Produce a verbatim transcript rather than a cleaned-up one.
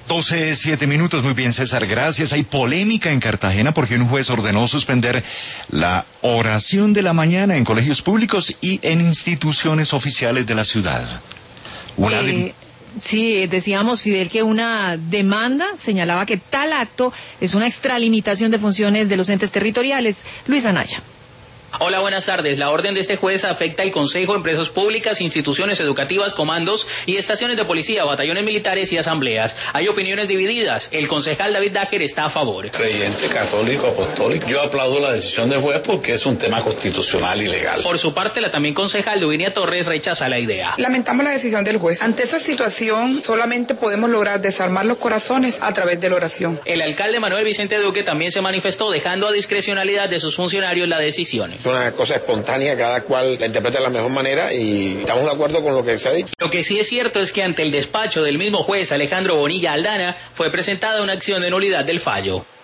doce, siete minutos, muy bien, César, gracias. Hay polémica en Cartagena porque un juez ordenó suspender la oración de la mañana en colegios públicos y en instituciones oficiales de la ciudad. Una de... eh... Sí, decíamos, Fidel, que una demanda señalaba que tal acto es una extralimitación de funciones de los entes territoriales. Luis Anaya. Hola, buenas tardes. La orden de este juez afecta al Consejo, empresas públicas, instituciones educativas, comandos y estaciones de policía, batallones militares y asambleas. Hay opiniones divididas. El concejal David Dacker está a favor. Creyente, católico, apostólico. Yo aplaudo la decisión del juez porque es un tema constitucional y legal. Por su parte, la también concejal Luvinia Torres rechaza la idea. Lamentamos la decisión del juez. Ante esa situación, solamente podemos lograr desarmar los corazones a través de la oración. El alcalde Manuel Vicente Duque también se manifestó, dejando a discrecionalidad de sus funcionarios la decisión. Es una cosa espontánea, cada cual la interpreta de la mejor manera y estamos de acuerdo con lo que se ha dicho. Lo que sí es cierto es que ante el despacho del mismo juez Alejandro Bonilla Aldana fue presentada una acción de nulidad del fallo.